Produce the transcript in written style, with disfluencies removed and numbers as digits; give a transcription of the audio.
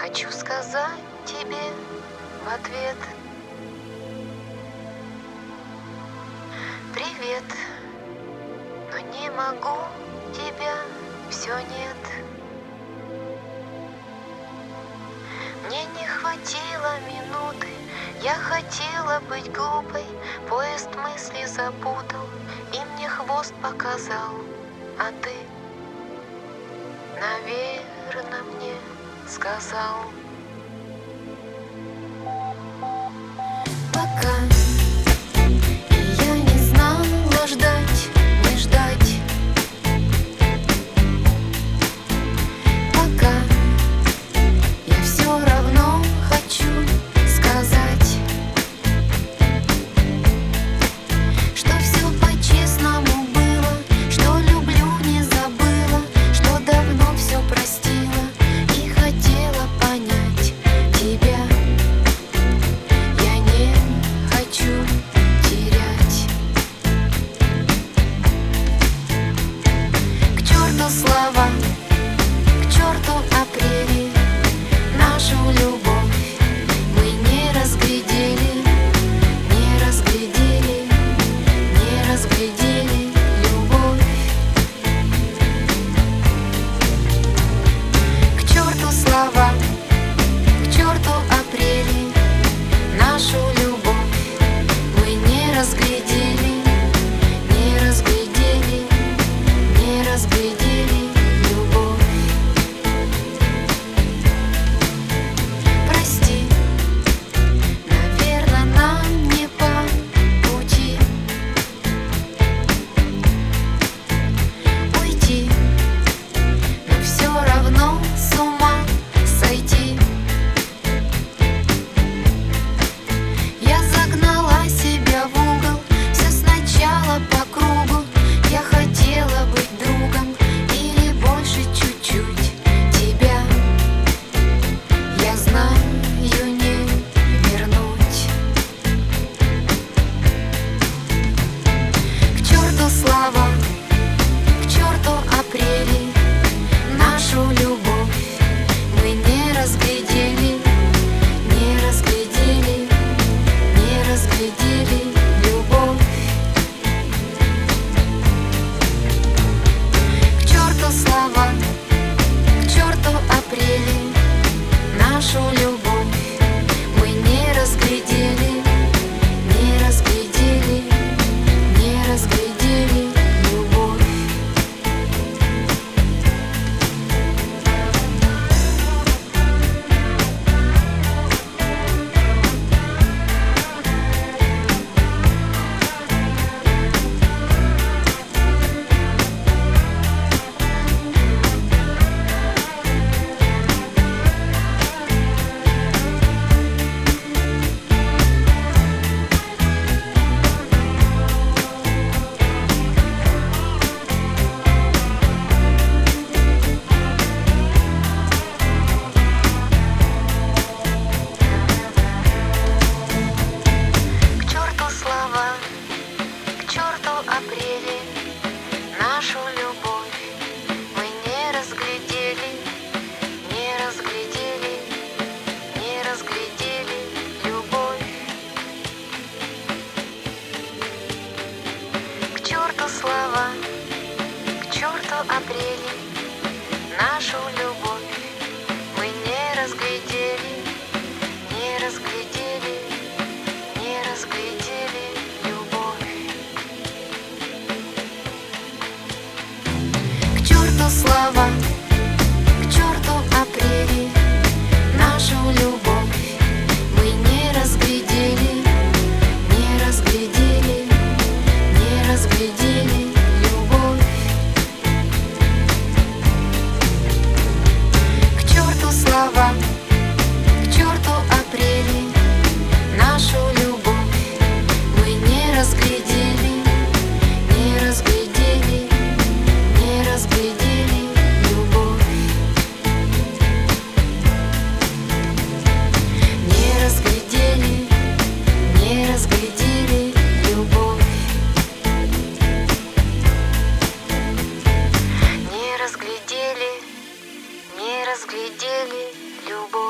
хочу сказать тебе в ответ: привет, но не могу тебя, все нет. Мне не хватило минуты, я хотела быть глупой, поезд мысли запутал и мне хвост показал. А ты, наверно, мне сказал: пока. И я не знала, ждать, не ждать. Пока я все равно хочу сказать, что все по-честному было, что люблю, не забыла, что давно все простила и хотела понять тебя. Я не хочу терять. К черту слова, к черту апреле, нашу любовь мы не разглядели, не разглядели, не разглядели любовь. К черту слова, к черту апреле, нашу любовь мы не разглядели, не разглядели, не разглядели любовь. Прости, наверно, нам не по пути уйти, но все равно с ума сойти. Я загнала себя в угол, все сначала по кругу. Я хотела быть другом или больше чуть-чуть тебя. Я знаю, не вернуть. К черту слова, к черту апреле, нашу любовь мы не разглядели, не разглядели, не разглядели любовь. К черту слова, к черту апреле, нашу любовь мы не разглядели, не разглядели, не разглядели любовь. К черту слова, к черту апреле, нашу любовь мы не разглядели, не разглядели, не разглядели любовь. К черту слова, к черту апреле, нашу любовь мы не разглядели, не разглядели, не разглядели любовь. К черту слова, к черту апреле, нашу любовь мы не разглядели, не разглядели, не разглядели любовь. К черту слова, к черту апреле, нашу любовь мы не разглядели, не разглядели, не разглядели любовь. Не разглядели, не разглядели любовь. Не разглядели, не разглядели любовь.